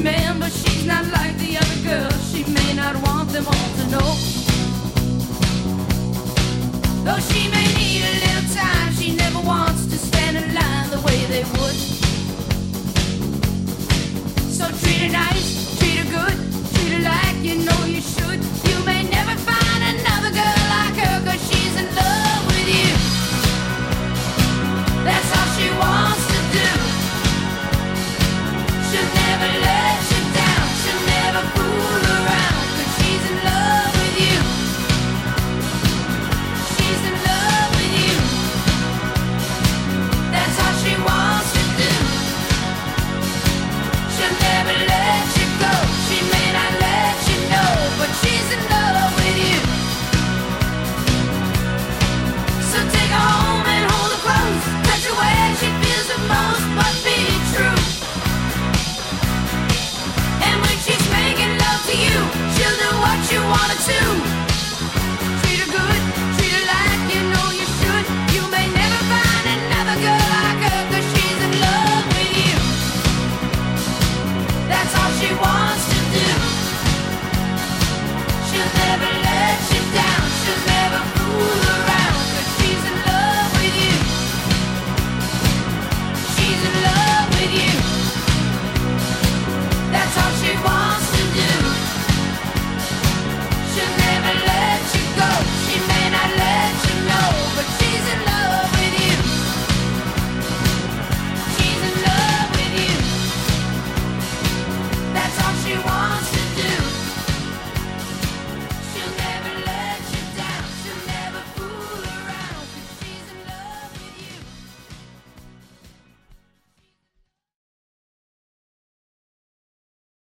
man, but she's not like the other girls. She may not want them all to know. Though she may need a little time, she never wants to stand in line the way they would. So treat her nice.